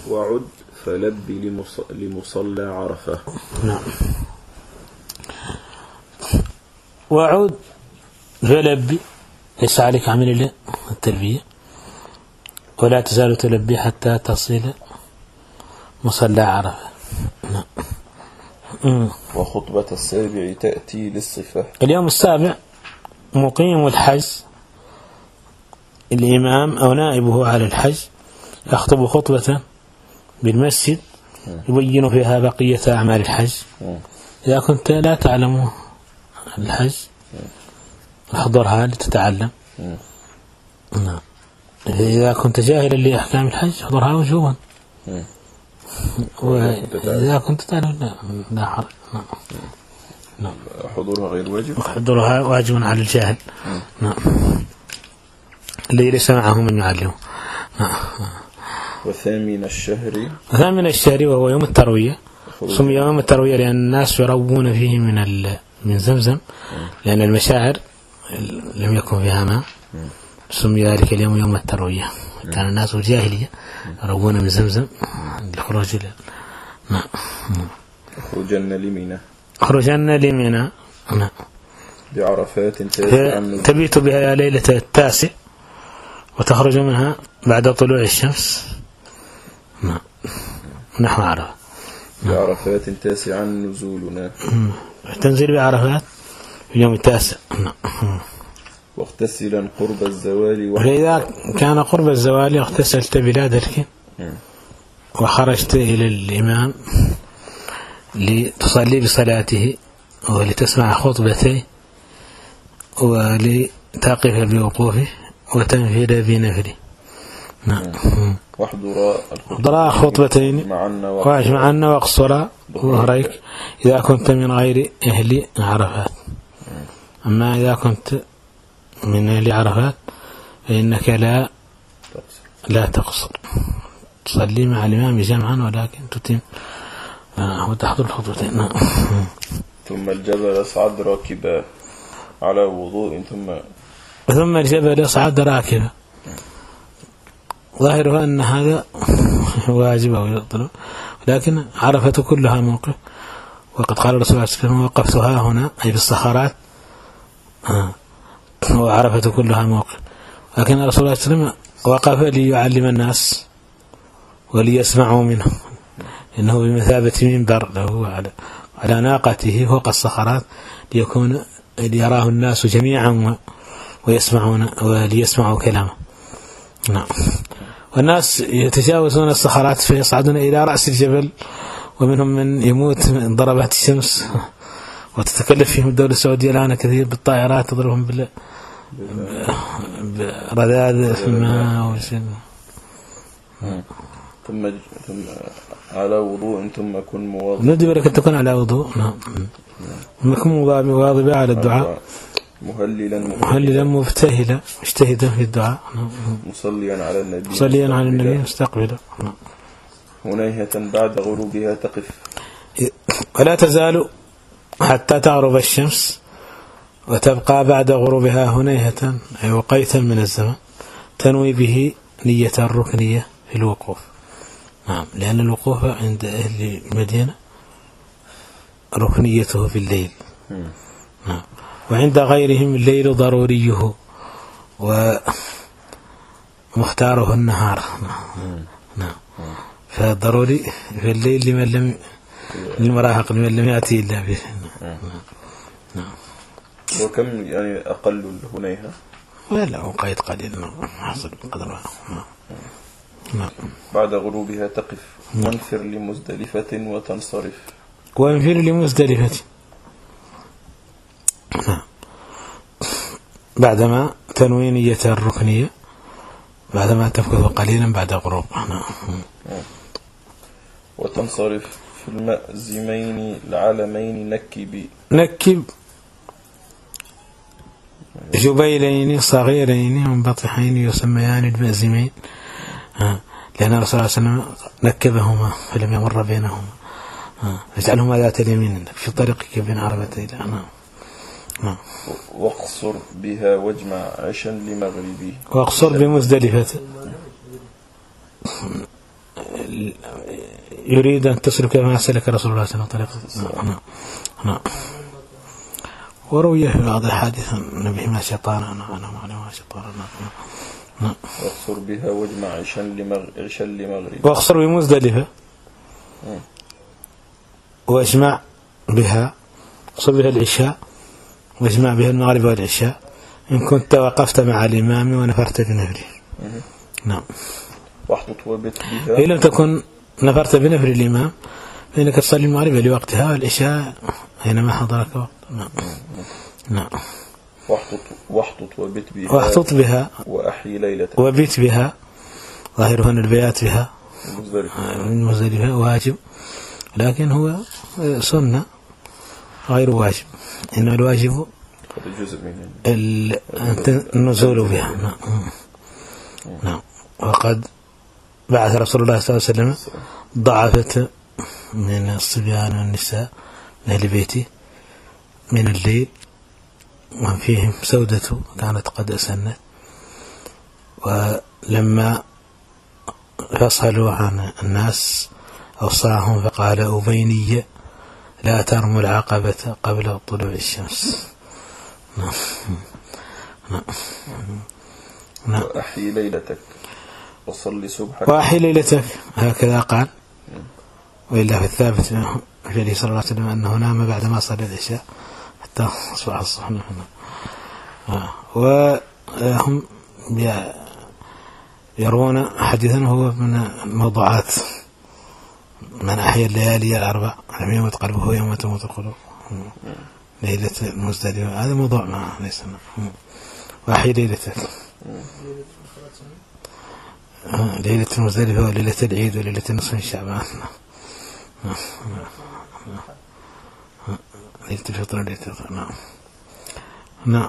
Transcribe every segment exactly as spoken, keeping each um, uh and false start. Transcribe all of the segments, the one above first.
وعد فلب لمصلى عرفة. نعم. وعد فلبي، ليس عليك عمل التلبية، ولا تزال تلبي حتى تصل مصلى عرفة. نعم. وخطبة السابع تأتي للصفة. اليوم السابع مقيم الحج، الإمام أو نائبه على الحج يخطب خطبة بالمسجد يبين فيها بقية أعمال الحج. إذا كنت لا تعلم الحج احضرها لتتعلم. نعم. إذا كنت جاهلا لأحكام الحج احضرها وجوبا، وإذا كنت تعلم لا لا حرج. نعم. حضورها غير واجب. حضورها واجب على الجاهل. نعم. الذي ليس معه من يعلمه. نعم. وثامن الشهر. وثامن الشهر وهو يوم التروية. سمي يوم التروية لأن الناس يروون فيه من من زمزم، لأن المشاعر لم يكن فيها ماء، سمي ذلك اليوم يوم التروية. كان الناس في الجاهلية يروون من زمزم للخروج. نعم. خرجن لمنى. خرجن لمنى. نعم. بعرفات تبيت بها ليلة التاسع وتخرج منها بعد طلوع الشمس. نعم. نحو عرفة. بعرفات تاسعا نزولنا. تنزل بعرفات في يوم التاسع. نعم. واغتسلا قرب الزوال. وإذا كان قرب الزوال اغتسلت بلا درك وخرجت إلى الإمام لتصلي بصلاته ولتسمع خطبته ولتقف بوقوفه وتنفذ بنفله. نعم. واحضرا خطبتين واجمعن واقصرا ظهريك إذا كنت من غير أهل عرفات. أما إذا كنت من أهل عرفات فإنك لا لا تقصر، تصلي مع الإمام جمعا ولكن تتم وتحضر الخطبتين. ثم الجبل اصعد راكبا على وضوء. ثم ثم الجبل اصعد راكبا. ظاهرها أن هذا واجب أو يطلب، لكن عرفة كلها موقف، وقد قال الرسول صلى الله عليه وسلم وقفتها هنا أي بالصخرات، وعرفة كلها موقف. لكن الرسول صلى الله عليه وسلم وقف ليعلم الناس وليسمعوا منه، إنه بمثابة منبر له على على ناقته فوق الصخرات ليكون ليراه الناس جميعا ويسمعون وليسمعوا كلامه. نعم. والناس يتجاوزون الصخرات فيصعدون إلى رأس الجبل، ومنهم من يموت من ضربات الشمس، وتتكلف فيهم الدولة السعودية الآن كثير بالطائرات تضربهم بال برذاذ في الماء. ثم ثم على وضوء ثم كن مواظبا. ندبرك أن تكون على وضوء. نعم. ثم كن مواظبا على الدعاء، مهللا مهللا مبتهلا مجتهدا في الدعاء. مصليا على النبي مصليا على النبي مستقبلا. هنيهة بعد غروبها تقف. ولا تزال حتى تغرب الشمس، وتبقى بعد غروبها هنيهة أي وقيتا من الزمن تنوي به نية الركنية في الوقوف. نعم. لأن الوقوف عند أهل المدينة ركنيته في الليل. نعم. وعند غيرهم الليل ضروريه ومختاره النهار. نعم. فالضروري في الليل لمن لم للمراهق لمن لم يأتي إلا به. نعم. وكم يعني أقل هنيها؟ ولا قيد قليل حصل قدرها. نعم. بعد غروبها تقف. وانفر لمزدلفة وتنصرف. وانفر لمزدلفة. نعم. بعدما تنوي نية الركنية، بعدما تمكث قليلا بعد غروب. نعم. وتنصرف في المأزمين العالمين نكب. نكب جبيلين صغيرين منبطحين يسميان المأزمين، لأن الرسول صلى الله عليه وسلم نكبهما فلم يمر بينهما، اجعلهما ذات اليمين في طريقك بين عرفتين. نعم. واقصر بها واجمع عشا لمغربي. واقصر بمزدلفة يريد أن تسلك ما سلك رسول الله صلى الله عليه وسلم طريقا. نعم. وروي في بعض الحادث النبي ما شيطانا أنا ما شيطانا. نعم. واقصر بها واجمع عشا لمغرب. واقصر بمزدلفة واجمع بها، اقصر بها العشاء واجمع بها المغرب والعشاء إن كنت وقفت مع الإمام ونفرت بنفره. نعم. واحطط وبت بها. إن لم تكن نفرت بنفر الإمام فإنك تصلي المغرب لوقتها والعشاء حينما حضرك وقت. نعم. نعم. واحطط واحطط وبت بها. واحطط بها وأحيي ليلتك. وبيت بها، ظاهرها أن البيات بها من مزدلفة واجب، لكن هو سنة غير واجب، إن الواجب النزول بها. نعم. نعم. وقد بعث رسول الله صلى الله عليه وسلم ضعفت من الصبيان والنساء من أهل بيته من الليل وفيهم سودة كانت قد أسنت، ولما فصلوا عن الناس أوصاهم فقال أبيني لا ترموا العقبة قبل طلوع الشمس. نعم. نعم. نعم. وأحيي ليلتك وصلي صبحك. وأحيي ليلتك هكذا قال، وإلا في الثابت في عليه صلى الله عليه وسلم أنه نام بعدما صلى العشاء حتى أصبح الصبح. وهم يرون حديثا هو من الموضوعات من أحيا الليالي الأربع لم يمت قلبه يوم تموت القلوب ليلة المزدلفة، هذا موضوع ما ليس. وأحيي ليلتك ليلة المزدلفة وليلة العيد وليلة نصف من شعبان. ليلة الفطر وليلة الفطر. نعم. نعم.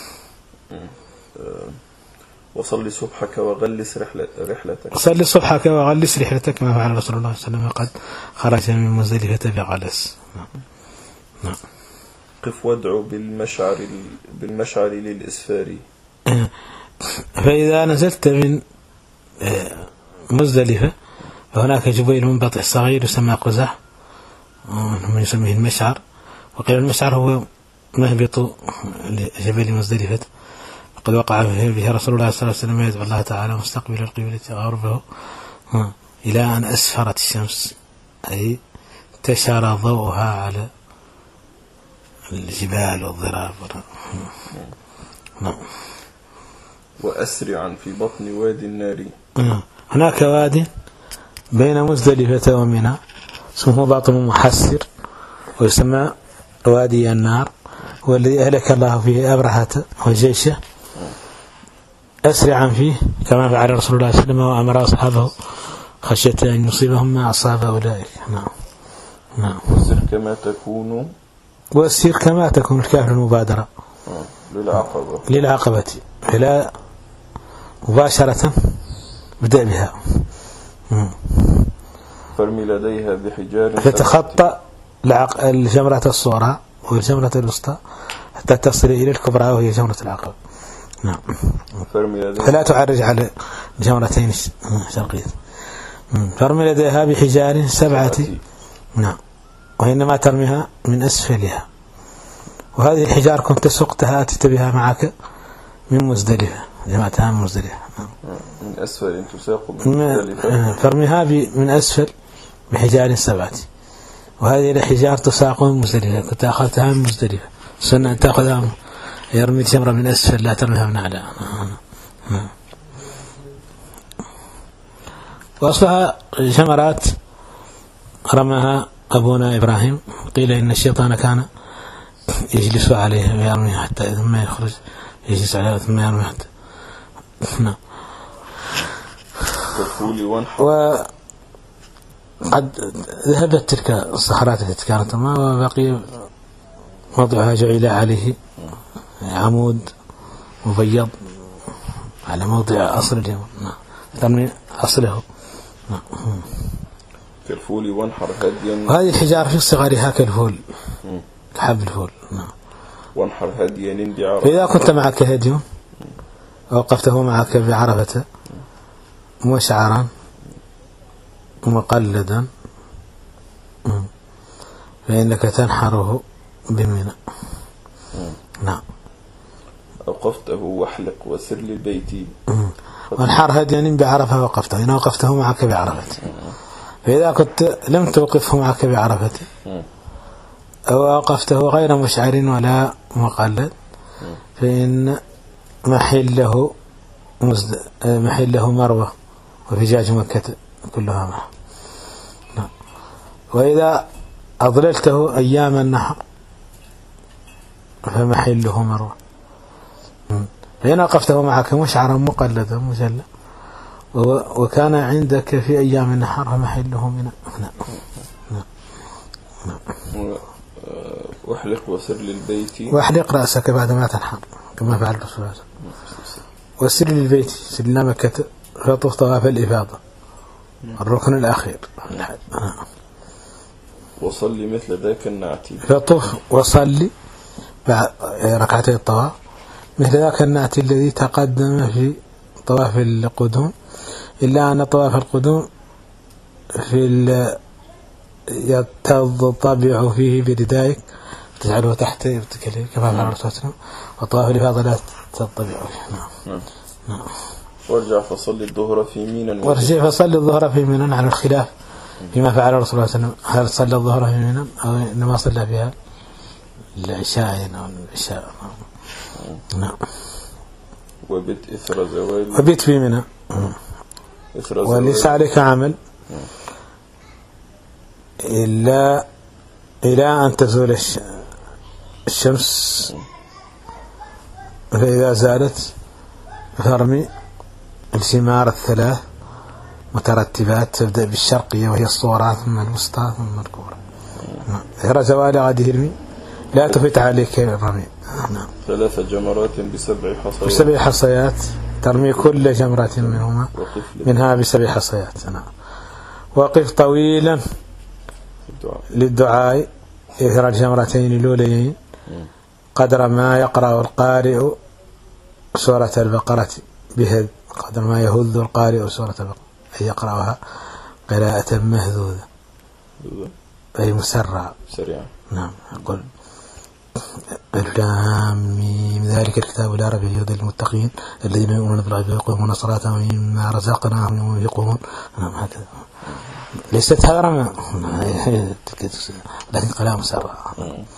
وصلي صبحك وغلس رحلتك. صلي صبحك وغلس رحلتك ما فعل رسول الله صلى الله عليه وسلم قد خرج من مزدلفة بغلس. نعم. نعم. قف وادعو بالمشعر بالمشعر للإسفار. فإذا نزلت من مزدلفة فهناك جبيل منبطح صغير يسمى قزح من يسميه المشعر، وقيل المشعر هو مهبط لجبل مزدلفة قد وقع فيه رسول الله صلى الله عليه وسلم يدعو الله تعالى مستقبل القبلة غربه إلى أن أسفرت الشمس، أي انتشر ضوءها على الجبال والضراب. نعم. وأسرعا في بطن وادي النار. هناك وادي بين مزدلفة ومنى اسمه باطن محسر ويسمى وادي النار، والذي أهلك الله فيه أبرهة وجيشه. أسرعا فيه كما فعل رسول الله صلى الله عليه وسلم وأمر أصحابه خشية أن يصيبهم ما أصاب أولئك. نعم. نعم. وسر كما تكون وسير كما تكون الكافر المبادرة للعقبة للعقبة فلا مباشرة بدأ بها. فرمي لديها بحجار فتخطى الجمرة الصغرى والجمرة الوسطى حتى تصل إلى الكبرى وهي جمرة العقبة. نعم. فلا تعرج على الجمرتين الشرقية. فرمي لديها بحجار سبعة. نعم. وإنما ترميها من أسفلها، وهذه الحجار كنت سقتها أتت بها معك من مزدلفة، جمعتها من مزدلفة. من أسفل تساق من مزدلفة. فرميها من أسفل بحجار سبعة، وهذه الحجار تساق من مزدلفة، كنت أخذتها من مزدلفة. سنة أن تأخذها يرمي الجمرة من أسفل لا ترميها من أعلى. وأصلها جمرات رماها أبونا إبراهيم، قيل إن الشيطان كان يجلس عليه ويرمي حتى ثم يخرج يجلس عليه ثم يرمي حتى. نعم. وقد ذهبت تلك الصخرات التي كانت ما وبقي وضعها جعل عليه عمود مبيض على موضع أصل اليوم. نعم. ترمي أصله. نعم. كالفول وانحر هديا. وهذه الحجارة في صغارها كالفول كحب الفول. نعم. وانحر هديا للدعارة. فإذا كنت معك هدي ووقفته معك بعرفة مشعرا مقلدا فإنك تنحره بمنى. نعم. أوقفته واحلق وسر للبيت. والحر هديا بعرفة وقفته، إن وقفته معك بعرفة. فإذا كنت لم توقفه معك بعرفة أو وقفته غير مشعر ولا مقلد فإن محله مزد... محله مروة وفجاج مكة كلها معه. نعم. وإذا أضللته أيام النحر فمحله مروة. فإن وقفته معك مشعرا مقلدا مجلى وكان عندك في أيام النحر فمحله من. نعم. نعم. واحلق وسر للبيت. واحلق رأسك بعدما تنحر كما فعل الرسول صلى الله عليه وسلم. وسر للبيت سرنا مكة فطف طواف الإفاضة الركن الأخير. نعم. وصلي مثل ذاك النعتي. فطف وصلي ركعتي الطواف مثل ذاك النعتي الذي تقدم في طواف القدوم، إلا أن طواف القدوم في يتطبع فيه بردائك تجعله تحت كما فعل الرسول صلى الله عليه وسلم، وطواف الإفاضة لا تطبع فيه. نعم. نعم. وارجع فصلي الظهر في منى. وارجع فصلي الظهر في منى عن الخلاف فيما فعل الرسول صلى الله عليه وسلم، هل صلى الظهر في منى أو إنما صلى فيها العشاء أو العشاء. نعم. وبت إثر زوال. وبت في منى. وليس عليك عمل إلا إلى أن تزول الشمس، فإذا زالت فرمي الثمار الثلاث مترتبات تبدأ بالشرقية وهي الصورات ثم الوسطى ثم الكبرى. إثر زوال غادي هرمي لا تفت عليك الرمي. نعم. ثلاث جمرات بسبع حصيات. بسبع حصيات ترمي كل جمرة منهما منها بسبع حصيات. نعم. وقف طويلا للدعاء إثر الجمرتين الأوليين قدر ما يقرأ القارئ سورة البقرة بهذ قدر ما يهذ القارئ سورة البقرة أي يقرأها قراءة مهذوذة أي مسرعة سريعة. نعم. يقول الرامي ذلك الكتاب لا ريب فيه هدى للمتقين الذين يؤمنون بالغيب ويقيمون الصلاة ومما رزقناهم ينفقون. نعم. هكذا ليست هرمة لكن قراءة مسرعة.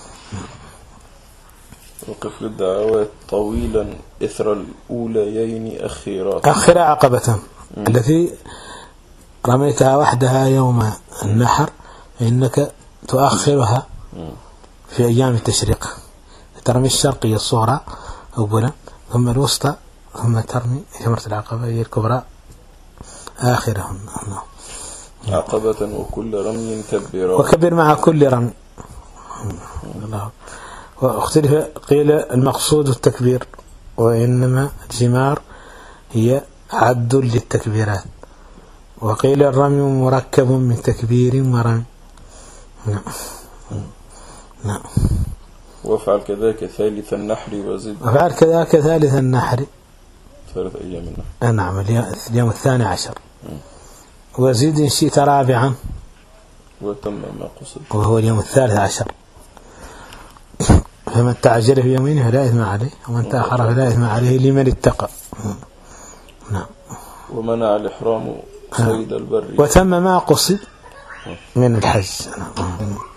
وقف للدعوات طويلا إثر الأوليين أخيرات. أخر عقبة التي رميتها وحدها يوم النحر فإنك تؤخرها في أيام التشريق، ترمي الشرقية الصغرى أولا ثم الوسطى ثم ترمي جمرة العقبة هي الكبرى آخرهم. عقبة وكل رمي كبيرا. وكبر مع كل رمي. الله. واختلف قيل المقصود التكبير وإنما الجمار هي عد للتكبيرات، وقيل الرمي مركب من تكبير ورمي. نعم. نعم. وافعل كذاك ثالث النحر وزد. وافعل كذاك ثالث النحر ثلاث أيام النحر. نعم. اليوم الثاني عشر. وزيد إن شئت رابعا وتم ما قصد وهو اليوم الثالث عشر. فمن تعجل في يومين فلا إثم عليه ومن تأخر فلا إثم عليه لمن اتقى. نعم. ومنع الإحرام صيد البر وتم ما قصد من الحج. نعم.